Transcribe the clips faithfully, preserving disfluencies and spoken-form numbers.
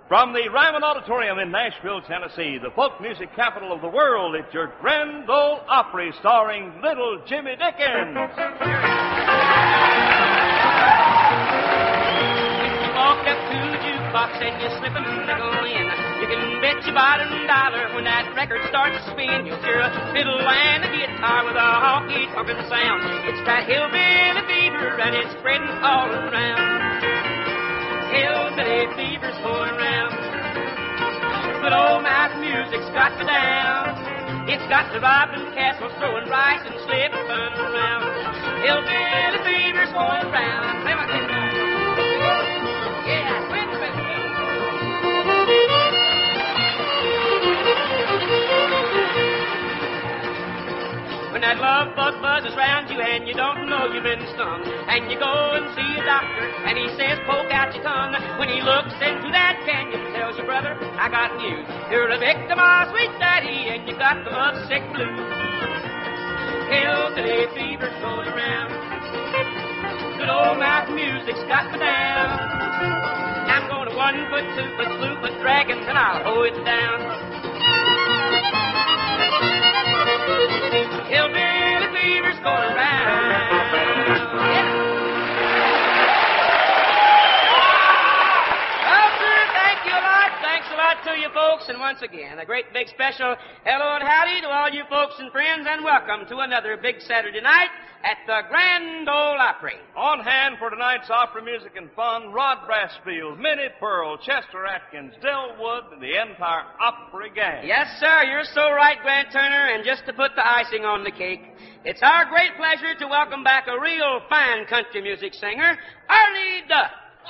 From the Ryman Auditorium in Nashville, Tennessee, the folk music capital of the world, it's your Grand Ole Opry starring Little Jimmy Dickens. You walk up to the jukebox and you slip a nickel in. You can bet your bottom dollar when that record starts to spin. You'll hear a fiddle and a guitar with a honky-tonkin' sound. It's that hillbilly fever and it's spreading all around. Hillbilly fever's going around. Good old mountain music's got me down. It's got the robbing castles throwing rice and slipping fun around. Hillbilly fever's going around. Play my kid back. Yeah, wait a minute. When that love bug buzzes round you and you don't know you've been stung, and you go and see a doctor and he says poke out your tongue. When he looks into that canyon and tells you, brother, I got news. You're a victim of sweet daddy and you got the lovesick blues. Hillbilly fever's going around. Good old mountain music's got me down. I'm going to one foot, two foot, blue foot dragons and I'll hold it down. Hillbilly fever's going around. Yeah. Well, sir, thank you a lot. Thanks a lot to you folks. And once again, a great big special hello and howdy to all you folks and friends, and welcome to another big Saturday night at the Grand Ole Opry. On hand for tonight's opera music and fun, Rod Brassfield, Minnie Pearl, Chester Atkins, Del Wood, and the entire Opry gang. Yes, sir, you're so right, Grant Turner, and just to put the icing on the cake, it's our great pleasure to welcome back a real fine country music singer, Arlie Duff.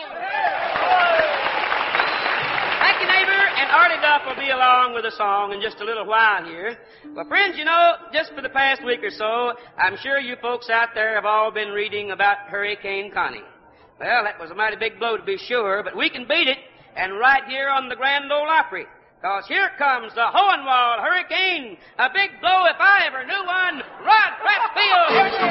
Thank you, neighbor, and Arlie Duff will be along with a song in just a little while here. Well, friends, you know, just for the past week or so, I'm sure you folks out there have all been reading about Hurricane Connie. Well, that was a mighty big blow to be sure, but we can beat it, and right here on the Grand Ole Opry. Because here comes the Hohenwald Hurricane, a big blow if I ever knew one, Rod Brassfield. Here it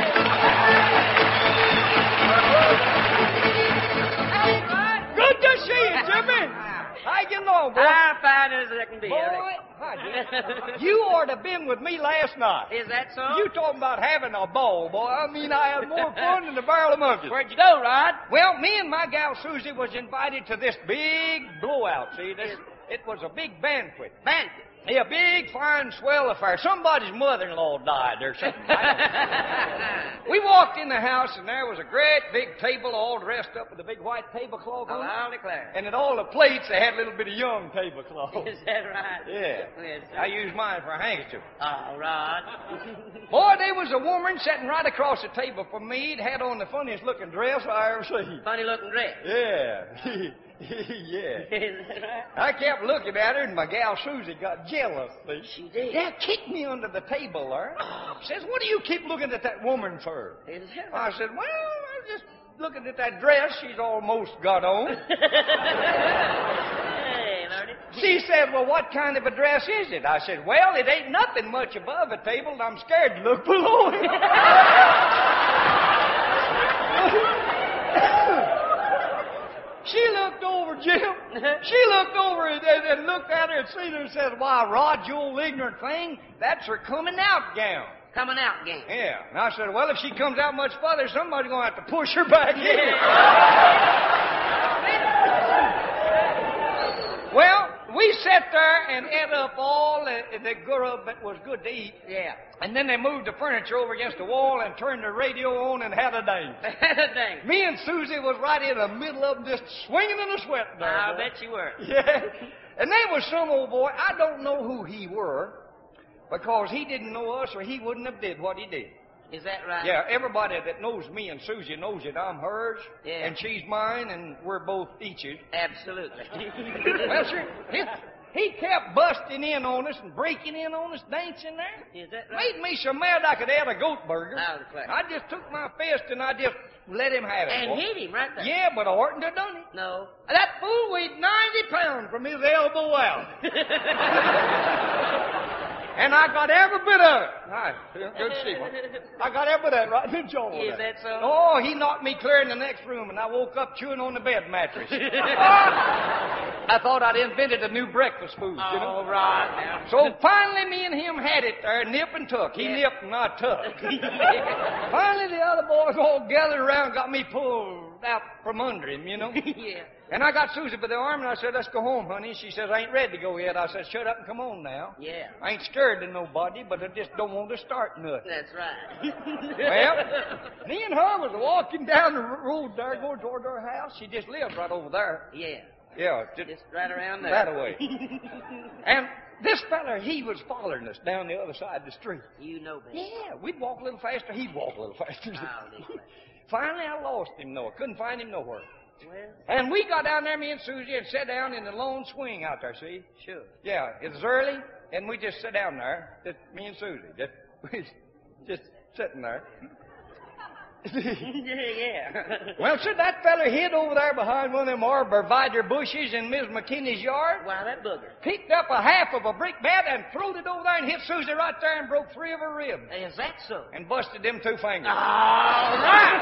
is. Hey, Rod. Good to see you, Jimmy. How you know, boy? I'm fine as I can be. Boy, hi, you ought to have been with me last night. Is that so? You talking about having a ball, boy. I mean, I had more fun than a barrel of monkeys. Where'd you go, Rod? Well, me and my gal Susie was invited to this big blowout, see? This, it was a big banquet. Banquet? Yeah, a big, fine, swell affair. Somebody's mother-in-law died or something. We walked in the house, and there was a great big table all dressed up with a big white tablecloth on Oh, it. I'll declare. And at all the plates, they had a little bit of young tablecloth. Is that right? Yeah. Yes, sir. I used mine for a handkerchief. Oh, Rod. Boy, there was a woman sitting right across the table from me. It had on the funniest looking dress I ever seen. Funny looking dress. Yeah. Yeah. Is that right? I kept looking at her, and my gal Susie got jealous. See? She did. Yeah, kicked me under the table there. Says, what do you keep looking at that woman for? Is that I right? said, well, I'm just looking at that dress she's almost got on. Hey, Lordy. She said, well, what kind of a dress is it? I said, well, it ain't nothing much above the table, and I'm scared to look below it. She looked over, Jim. She looked over and, and, and looked at her and seen her and said, why, Rod, you old ignorant thing, that's her coming out gown. Coming out game. Yeah. And I said, well, if she comes out much further, somebody's going to have to push her back in. Well, we sat there and ate up all the, the grub that was good to eat. Yeah. And then they moved the furniture over against the wall and turned the radio on and had a dance. Dang. Me and Susie was right in the middle of them, just swinging in the sweat there. I'll boy. bet you were. Yeah. And there was some old boy, I don't know who he were, because he didn't know us or he wouldn't have did what he did. Is that right? Yeah, everybody that knows me and Susie knows that I'm hers, Yeah. and she's mine, and we're both each's. Absolutely. Well, sir, he, he kept busting in on us and breaking in on us, dancing there. Is that right? Made me so mad I could add a goat burger. I'll declare. I just took my fist and I just let him have it. And boy. hit him right there. Yeah, but I oughtn't to have done it. No. That fool weighed ninety pounds from his elbow out. And I got every bit of it. Hi, good to see you. I got every bit of it right in the jaw. Is that so? Oh, he knocked me clear in the next room, and I woke up chewing on the bed mattress. A I thought I'd invented a new breakfast food, you know. All right. So finally, me and him had it there, nip and tuck. He Yeah. nipped and I tucked. Finally, the other boys all gathered around, got me pulled out from under him, you know. Yeah. And I got Susie by the arm, and I said, let's go home, honey. She says, I ain't ready to go yet. I said, shut up and come on now. Yeah. I ain't scared of nobody, but I just don't want to start nothing. That's right. Well, me and her was walking down the road there, going toward her house. She just lived right over there. Yeah. Yeah, just, Just right around there. that way. And this feller, he was following us down the other side of the street. You know better. Yeah, we'd walk a little faster, he'd walk a little faster. Oh, this way. Finally, I lost him, though. I couldn't find him nowhere. Well, And we got down there, me and Susie, and sat down in the lone swing out there, see? sure. Yeah, it was early, and we just sat down there, just me and Susie, just, just sitting there. yeah. Well, sir, that feller hid over there behind one of them arborvitae bushes in Miss McKinney's yard, Wow, that booger. picked up a half of a brick bat and throwed it over there and hit Susie right there and broke three of her ribs Is that so? and busted them two fingers. All right.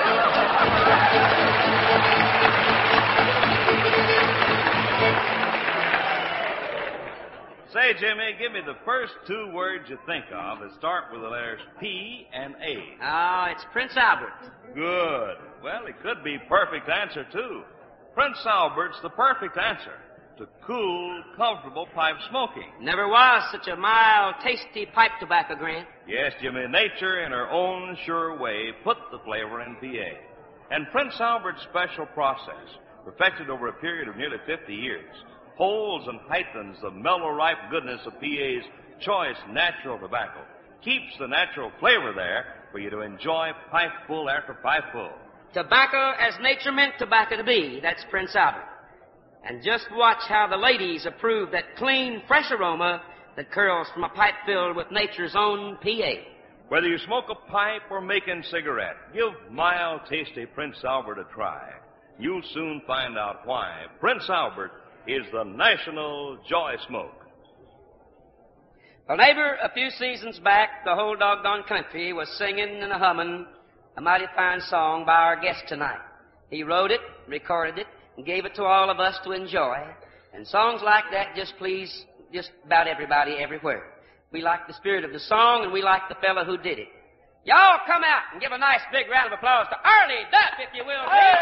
Say, Jimmy, give me the first two words you think of that start with the letters P and A. Oh, it's Prince Albert. Good. Well, it could be perfect answer, too. Prince Albert's the perfect answer to cool, comfortable pipe smoking. Never was such a mild, tasty pipe tobacco, Grant. Yes, Jimmy, nature in her own sure way put the flavor in P A. And Prince Albert's special process, perfected over a period of nearly fifty years, holds and heightens the mellow, ripe goodness of P A's choice natural tobacco, keeps the natural flavor there for you to enjoy pipeful after pipeful. Tobacco as nature meant tobacco to be. That's Prince Albert. And just watch how the ladies approve that clean, fresh aroma that curls from a pipe filled with nature's own P A. Whether you smoke a pipe or making cigarette, give mild, tasty Prince Albert a try. You'll soon find out why Prince Albert is the national joy smoke. Well, neighbor, a few seasons back, the whole doggone country was singing and a-humming a mighty fine song by our guest tonight. He wrote it, recorded it, and gave it to all of us to enjoy. And songs like that just please just about everybody everywhere. We like the spirit of the song, and we like the fellow who did it. Y'all come out and give a nice big round of applause to Arlie Duff, if you will.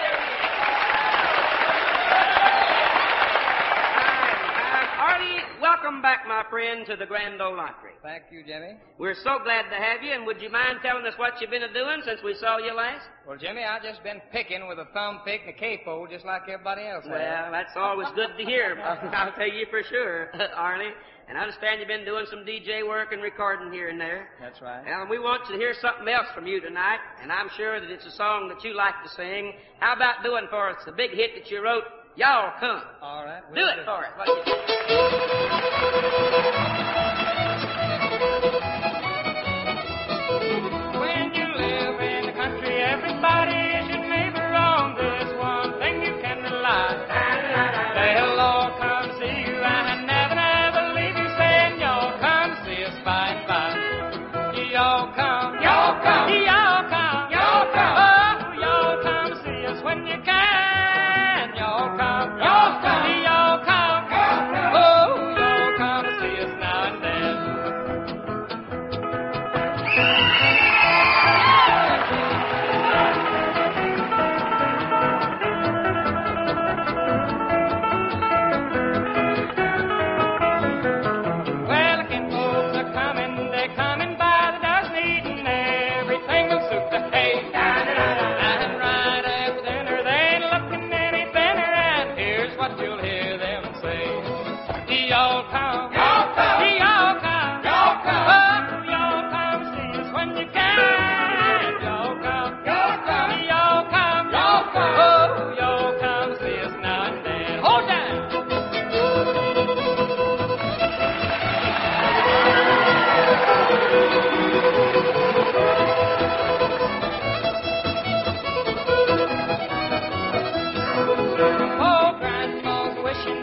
Arlie, welcome back, my friend, to the Grand Ole Opry. Thank you, Jimmy. We're so glad to have you, and would you mind telling us what you've been doing since we saw you last? Well, Jimmy, I've just been picking with a thumb pick and a capo just like everybody else has. Well, that's always good to hear. I'll tell you for sure, Arlie. And I understand you've been doing some D J work and recording here and there. That's right. Well, we want to hear something else from you tonight, and I'm sure that it's a song that you like to sing. How about doing for us the big hit that you wrote, Y'all Come? All right. Do it for us. What do you think? When you live in the country, everybody is your neighbor. On this one thing you can rely. They'll all come see you and never, never leave you, saying, y'all come see us by and by. Y'all come. Y'all come. Y'all come. Y'all come. Oh, y'all come see us when you can. Y'all come. Y'all come. Y'all come. Oh, y'all come see us now and then. Well, the kin folks are coming, they're coming by the dozen, eating everything will suit the hay. And right after dinner, they ain't looking any thinner, and here's what you'll hear them say. Y'all come. Y'all come. Y'all come. Y'all come. Oh, y'all come see us when you can. Y'all come. Y'all come. Y'all come. Y'all come. Oh, y'all come see us now and then. Hold down. Oh, grandma's wishing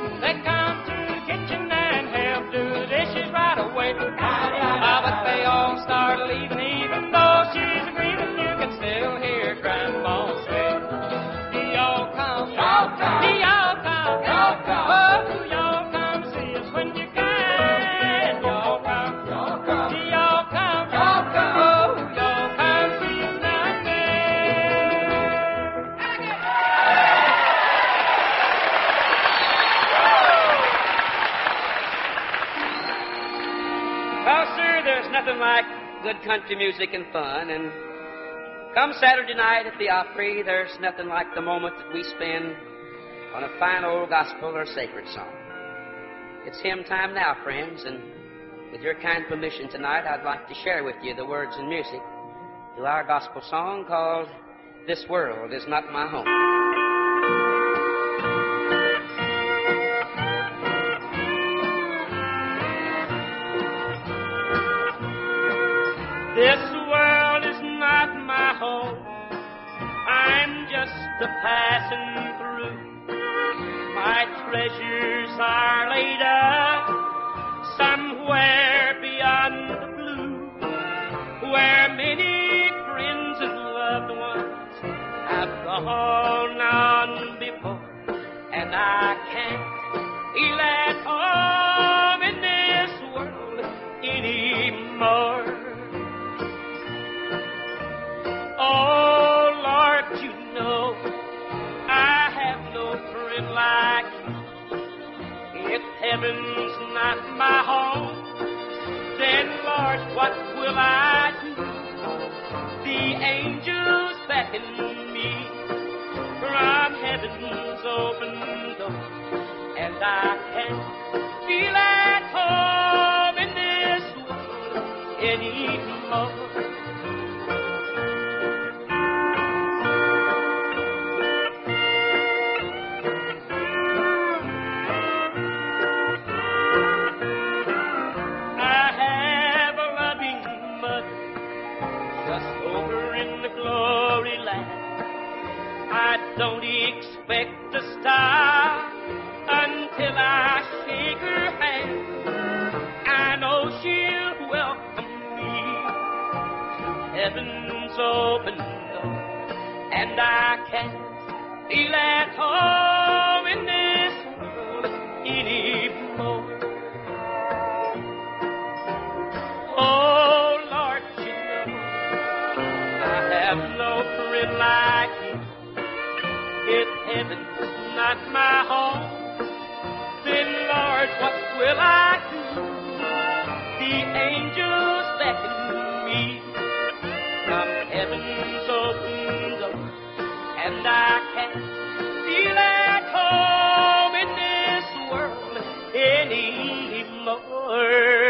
like good country music and fun. And come Saturday night at the Opry, there's nothing like the moment that we spend on a fine old gospel or sacred song. It's hymn time now, friends, and with your kind permission tonight, I'd like to share with you the words and music to our gospel song called This World Is Not My Home. This world is not my home. I'm just a passing through. My treasures are laid up somewhere beyond the blue, where many friends and loved ones have gone on before, and I can't feel at home in this world anymore. Oh, Lord, you know I have no friend like you. If heaven's not my home, then, Lord, what will I do? The angels beckon me from heaven's open door, and I can't feel at home in this world anymore. I don't expect to stop until I shake her hand. I know she'll welcome me to heaven's open door, and I can't feel at home in this world anymore. Oh, Lord, you know I have no friend like you. If heaven's not my home, then, Lord, what will I do? The angels beckon me from heaven's open door, and I can't feel at home in this world anymore.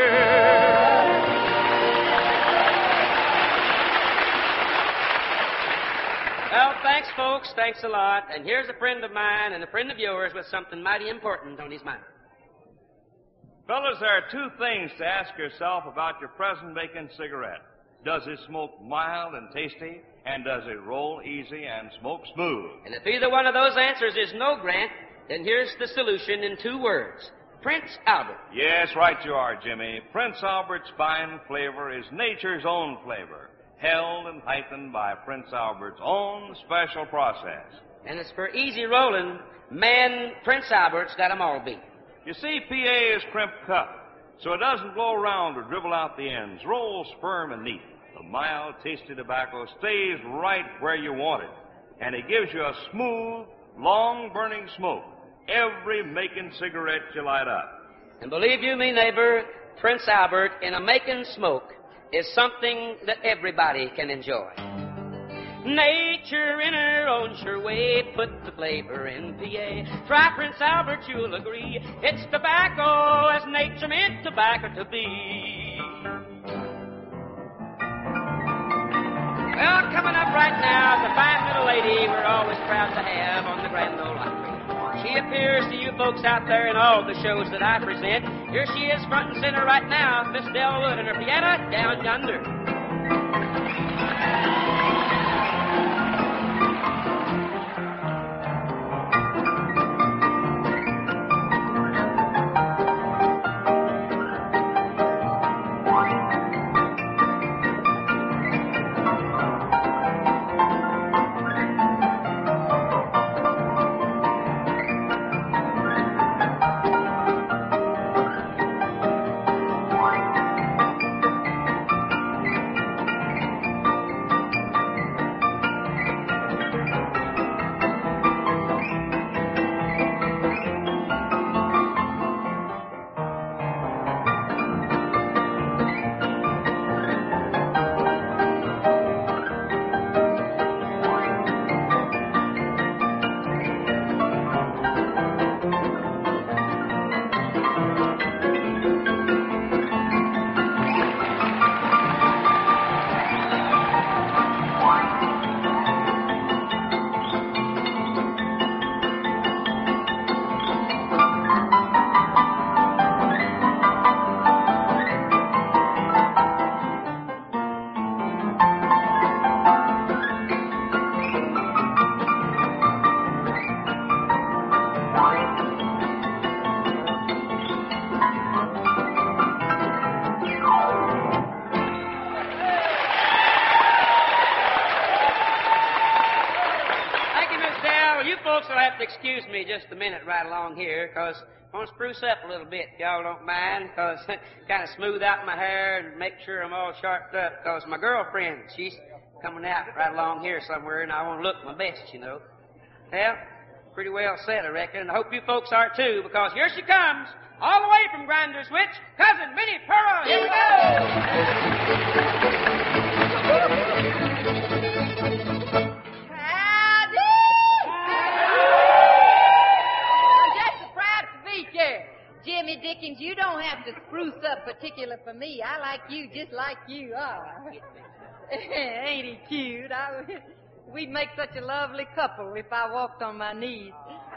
Well, thanks, folks. Thanks a lot. And here's a friend of mine and a friend of yours with something mighty important on his mind. Fellas, there are two things to ask yourself about your present-making cigarette. Does it smoke mild and tasty? And does it roll easy and smoke smooth? And if either one of those answers is no, Grant, then here's the solution in two words. Prince Albert. Yes, right you are, Jimmy. Prince Albert's fine flavor is nature's own flavor, held and heightened by Prince Albert's own special process. And as for easy rolling, man, Prince Albert's got 'em all beat. You see, P A is crimped cut, so it doesn't blow around or dribble out the ends. Rolls firm and neat. The mild, tasty tobacco stays right where you want it, and it gives you a smooth, long-burning smoke every making cigarette you light up. And believe you me, neighbor, Prince Albert in a making smoke is something that everybody can enjoy. Nature in her own sure way put the flavor in P A. Try Prince Albert, you'll agree. It's tobacco as nature meant tobacco to be. Well, coming up right now is a fine little lady we're always proud to have on the Grand Ole Opry. She appears to you folks out there in all the shows that I present. Here she is front and center right now, Miss Dell Wood and her piano down yonder. excuse me just a minute right along here, because I want to spruce up a little bit, if y'all don't mind, because kind of smooth out my hair and make sure I'm all sharped up, because my girlfriend, she's coming out right along here somewhere, and I want to look my best, you know. Well, pretty well said, I reckon, and I hope you folks are too, because here she comes, all the way from Grinder Switch, Cousin Minnie Pearl. Here we go! Jimmy Dickens, you don't have to spruce up particular for me. I like you just like you are. Ain't he cute? I, we'd make such a lovely couple if I walked on my knees.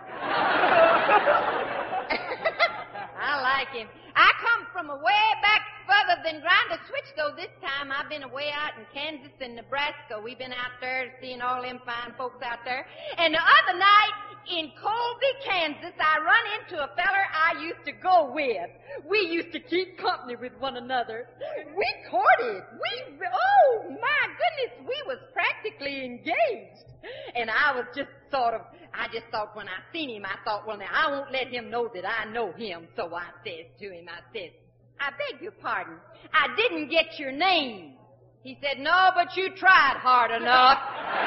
I like him. I come from away back further than Grinder Switch, though this time I've been away out in Kansas and Nebraska. We've been out there seeing all them fine folks out there. And the other night in Colby, Kansas, I run into a feller I used to go with. We used to keep company with one another. We courted. We, oh, my goodness, we was practically engaged. And I was just sort of, I just thought when I seen him, I thought, well, now, I won't let him know that I know him. So I says to him, I says, I beg your pardon, I didn't get your name. He said, no, but you tried hard enough.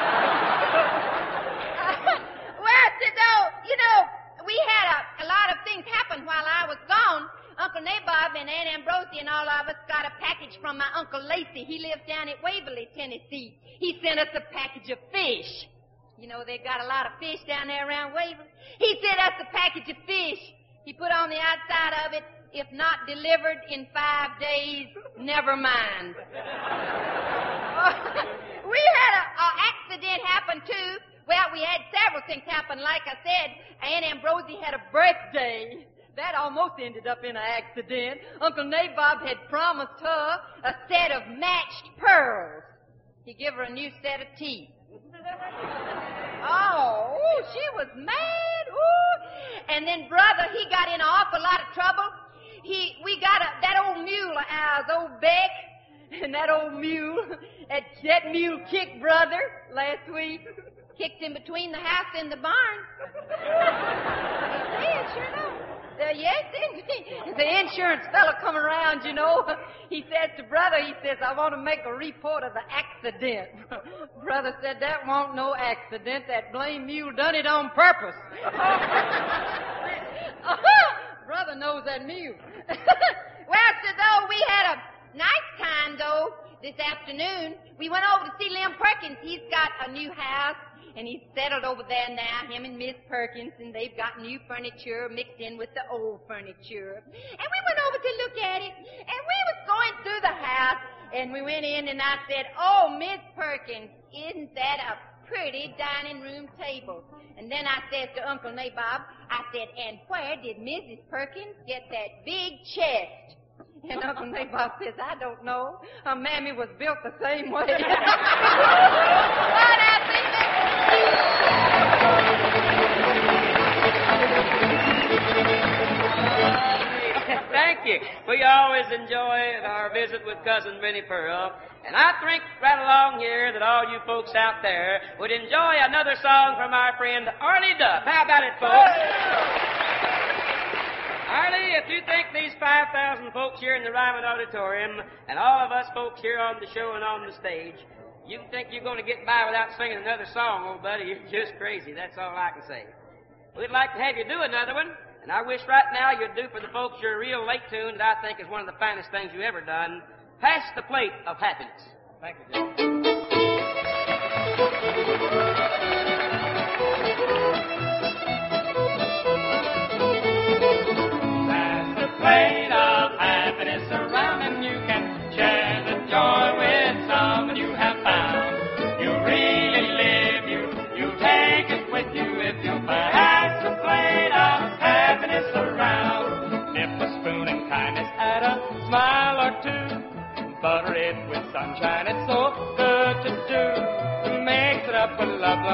Well, I said, though, you know, we had a, a lot of things happen while I was gone. Uncle Nabob and Aunt Ambrosia and all of us got a package from my Uncle Lacey. He lives down at Waverly, Tennessee. He sent us a package of fish. You know, they got a lot of fish down there around Waverly. He sent us a package of fish. He put on the outside of it, if not delivered in five days, never mind. We had a, a accident happen, too. Well, we had several things happen. Like I said, Aunt Ambrosie had a birthday. That almost ended up in an accident. Uncle Nabob had promised her a set of matched pearls. He gave her a new set of teeth. Oh, ooh, she was mad. Ooh. And then brother, he got in an awful lot of trouble. He, we got a, that old mule of ours, old Beck, and that old mule, that, that mule kicked brother last week. Kicked him between the house and the barn. He did, sure enough. Uh, yes, indeed. The insurance fellow come around, you know. He says to brother, he says, I want to make a report of the accident. Brother said, that won't no accident. That blame mule done it on purpose. Brother knows that mule. Well, so though we had a nice time, though, this afternoon. We went over to see Lem Perkins. He's got a new house. And he's settled over there now, him and Miss Perkins, and they've got new furniture mixed in with the old furniture. And we went over to look at it, and we was going through the house, and we went in, and I said, oh, Miss Perkins, isn't that a pretty dining room table? And then I said to Uncle Nabob, I said, and where did Missus Perkins get that big chest? And Uncle Nabob says, I don't know. Her mammy was built the same way. What happened? Thank you. We always enjoy our visit with Cousin Minnie Pearl. And I think right along here that all you folks out there would enjoy another song from our friend Arlie Duff. How about it, folks? Arlie, if you think these five thousand folks here in the Ryman Auditorium and all of us folks here on the show and on the stage, you think you're going to get by without singing another song, old buddy, you're just crazy. That's all I can say. We'd like to have you do another one, and I wish right now you'd do for the folks your real late tune that I think is one of the finest things you've ever done, Pass the Plate of Happiness. Thank you, Jim. Plate of happiness around, and you can share the joy with someone you have found. You really live, you, you take it with you if you pass a plate of happiness around. Dip a spoon in kindness, add a smile or two, butter it with sunshine, it's so good to do. Mix it up with love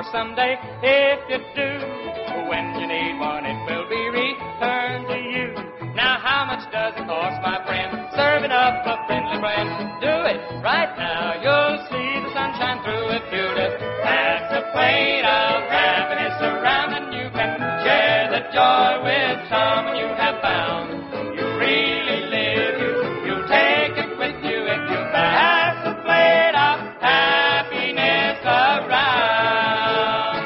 someday. If you do, when you need one, it will be returned to you. Now, how much does it cost, my friend, serving up a friendly friend? Do it right now. You'll see the sunshine through if you just pass a plate of happiness around, and you can share the joy with someone you have found. You really live, you, you take it with you if you pass a plate of happiness around.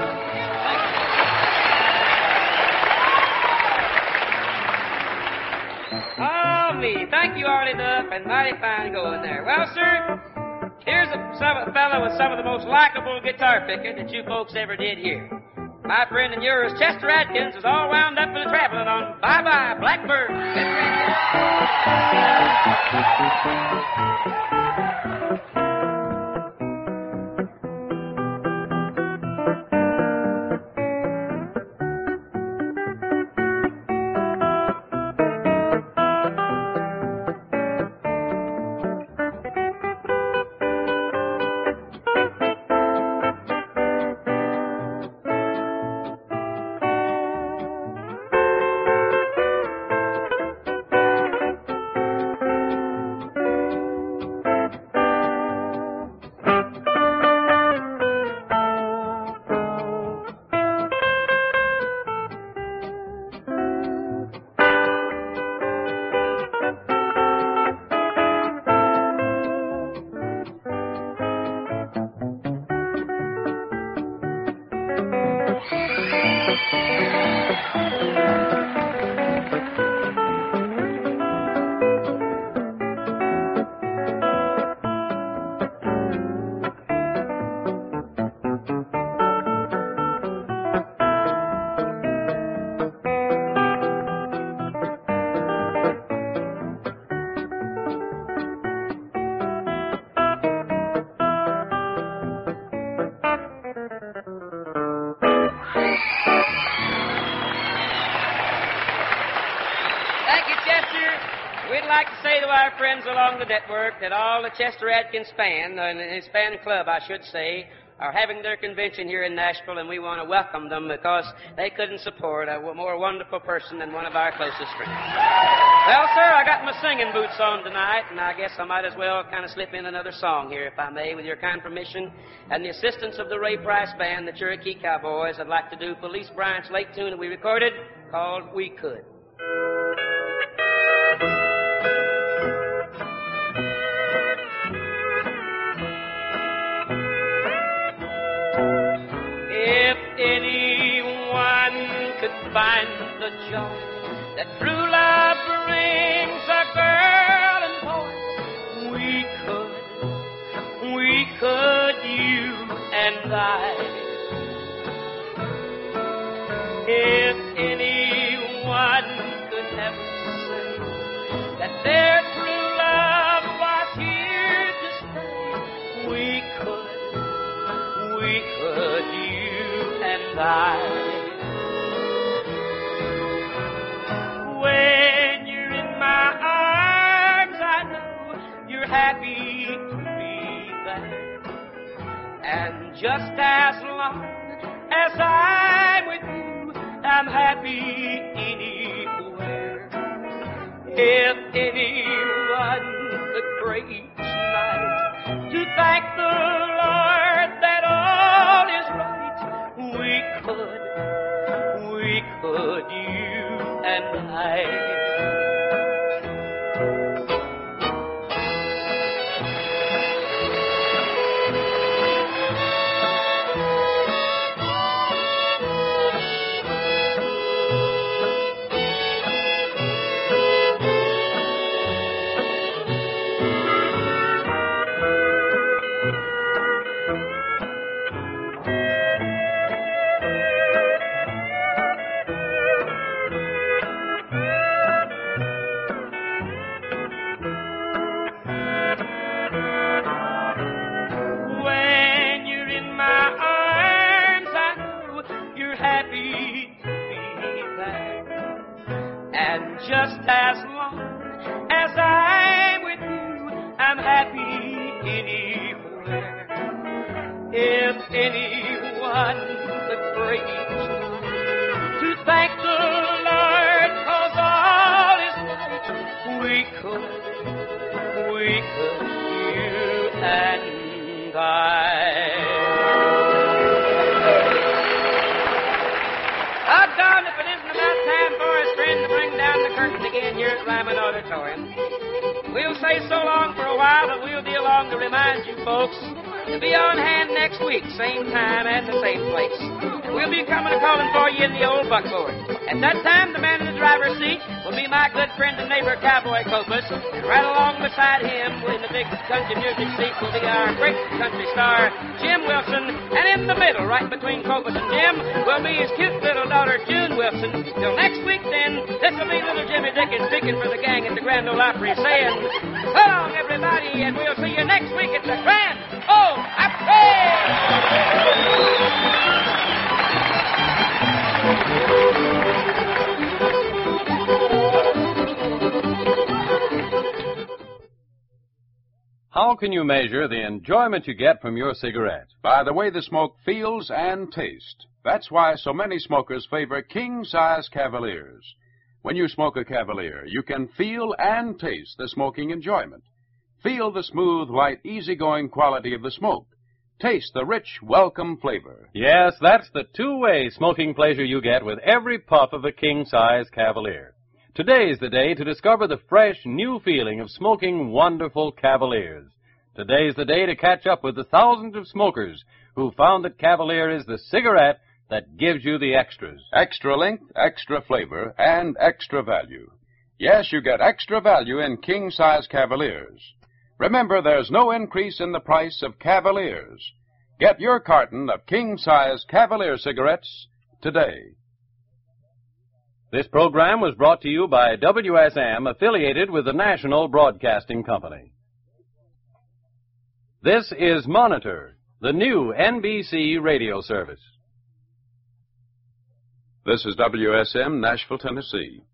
Oh, me. Thank you, Artie Duff, and mighty fine going there. Well, sir, here's a, some, a fellow with some of the most likable guitar picking that you folks ever did hear. My friend and yours, Chester Atkins, is all wound up and traveling on Bye-Bye Blackbird. Chester along the network that all the Chester Atkins band, and his band club, I should say, are having their convention here in Nashville, and we want to welcome them because they couldn't support a more wonderful person than one of our closest friends. Well, sir, I got my singing boots on tonight, and I guess I might as well kind of slip in another song here, if I may, with your kind permission, and the assistance of the Ray Price Band, the Cherokee Cowboys. I'd like to do Felice Bryant's late tune that we recorded called We Could. Find the joy that true love brings a girl and boy. We could, we could, you and I. If anyone could ever say that their true love was here to stay, we could, we could, you and I. When you're in my arms, I know you're happy to be there. And just as long as I'm with you, I'm happy anywhere. If anyone could pray tonight to thank the Lord that all is right, we could, we could, you and I. Just as long as I'm with you, I'm happy anywhere. If anyone one could praise, to thank the Lord, 'cause all is right. We could, we could, you and I. Oh, darn, if it isn't about time for us, friend, to bring down the curtain again here at Ryman Auditorium. We'll say so long for a while, but we'll be along to remind you folks to be on hand next week, same time and the same place. We'll be coming and calling for you in the old buckboard. At that time, the man in the driver's seat will be my good friend and neighbor, Cowboy Copus, and right along beside him in the big country music seat will be our great country star, Jim Wilson, and in the middle, right between Copus and Jim, will be his cute little daughter, June Wilson. Till next week, then, this will be little Jimmy Dickens speaking for the gang at the Grand Ole Opry, saying, so long, everybody, and we'll see you next week at the Grand Ole Opry! How can you measure the enjoyment you get from your cigarette? By the way the smoke feels and tastes. That's why so many smokers favor king-size Cavaliers. When you smoke a Cavalier, you can feel and taste the smoking enjoyment. Feel the smooth, light, easygoing quality of the smoke. Taste the rich, welcome flavor. Yes, that's the two-way smoking pleasure you get with every puff of a king-size Cavalier. Today's the day to discover the fresh, new feeling of smoking wonderful Cavaliers. Today's the day to catch up with the thousands of smokers who found that Cavalier is the cigarette that gives you the extras. Extra length, extra flavor, and extra value. Yes, you get extra value in king-size Cavaliers. Remember, there's no increase in the price of Cavaliers. Get your carton of king-size Cavalier cigarettes today. This program was brought to you by W S M, affiliated with the National Broadcasting Company. This is Monitor, the new N B C radio service. This is W S M, Nashville, Tennessee.